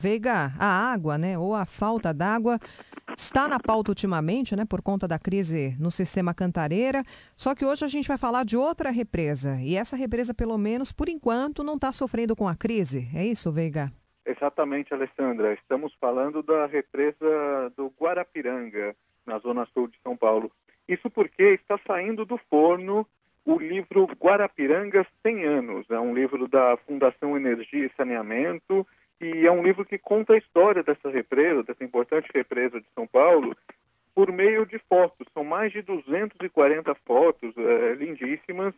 Veiga, a água, né, ou a falta d'água está na pauta ultimamente, né, por conta da crise no sistema Cantareira, só que hoje a gente vai falar de outra represa, e essa represa, pelo menos, por enquanto, não está sofrendo com a crise, é isso, Veiga? Exatamente, Alessandra. Estamos falando da represa do Guarapiranga, na zona sul de São Paulo. Isso porque está saindo do forno o livro Guarapiranga 100 anos. É um livro da Fundação Energia e Saneamento e é um livro que conta a história dessa represa, dessa importante represa de São Paulo, por meio de fotos. São mais de 240 fotos lindíssimas.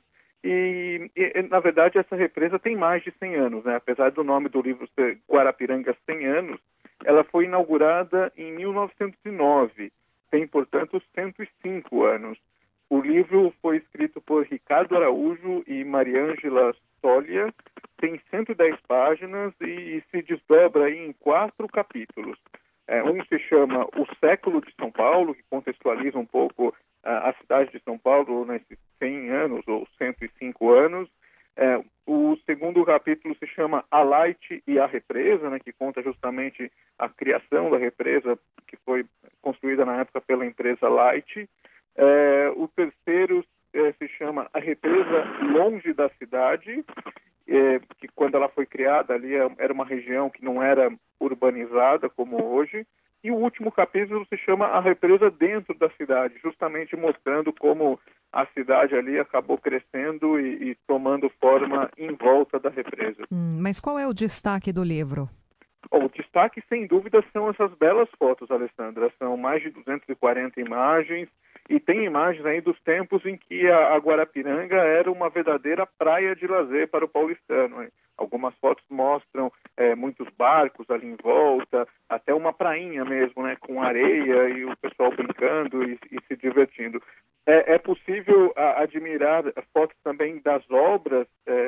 Na verdade, essa represa tem mais de 100 anos, né? Apesar do nome do livro ser Guarapiranga 100 anos, ela foi inaugurada em 1909. Tem, portanto, 105 anos. O livro foi escrito por Ricardo Araújo e Mariângela Solia, tem 110 páginas e se desdobra aí em 4 capítulos. Um se chama O Século de São Paulo, que contextualiza um pouco a cidade de São Paulo nesses 100 anos ou 105 anos. O segundo capítulo se chama A Light e a Represa, né, que conta justamente a criação da represa, que foi construída na época pela empresa Light. O terceiro se chama A Represa Longe da Cidade, que quando ela foi criada ali era uma região que não era urbanizada como hoje. E o último capítulo se chama A Represa Dentro da Cidade, justamente mostrando como a cidade ali acabou crescendo e tomando forma em volta da represa. Mas qual é o destaque do livro? O destaque, sem dúvida, são essas belas fotos, Alessandra. São mais de 240 imagens e tem imagens aí dos tempos em que a Guarapiranga era uma verdadeira praia de lazer para o paulistano. Algumas fotos mostram muitos barcos ali em volta, até uma prainha mesmo, né, com areia e o pessoal brincando e se divertindo. É possível admirar fotos também das obras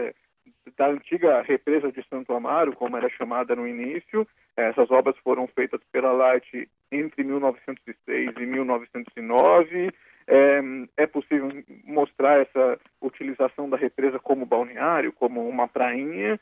da antiga represa de Santo Amaro, como era chamada no início. Essas obras foram feitas pela Light entre 1906 e 1909. É possível mostrar essa utilização da represa como balneário, como uma prainha.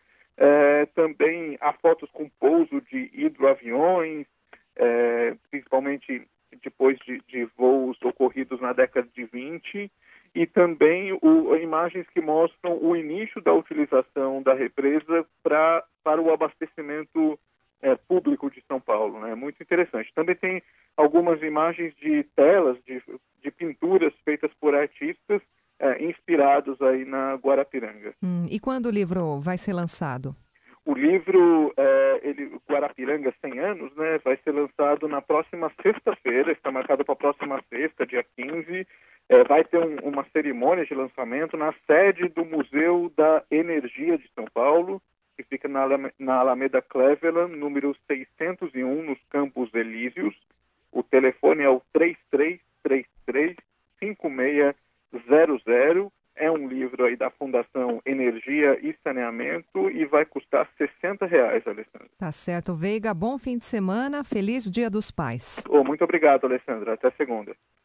Também há fotos com pouso de hidroaviões, principalmente depois de voos ocorridos na década de 20, e também imagens que mostram o início da utilização da represa para o abastecimento público de São Paulo, né? Muito interessante. Também tem algumas imagens de telas, de pinturas feitas por artistas inspirados aí na Guarapiranga. E quando o livro vai ser lançado? O livro Guarapiranga 100 anos, né, vai ser lançado na próxima sexta-feira, está marcado para a próxima sexta, dia 15. Vai ter uma cerimônia de lançamento na sede do Museu da Energia de São Paulo, que fica na Alameda Cleveland, número 601, nos Campos Elíseos. O telefone é o 3333-5600. É um livro aí da Fundação Energia e Saneamento e vai custar R$60, Alessandra. Tá certo, Veiga. Bom fim de semana. Feliz Dia dos Pais. Muito obrigado, Alessandra. Até segunda.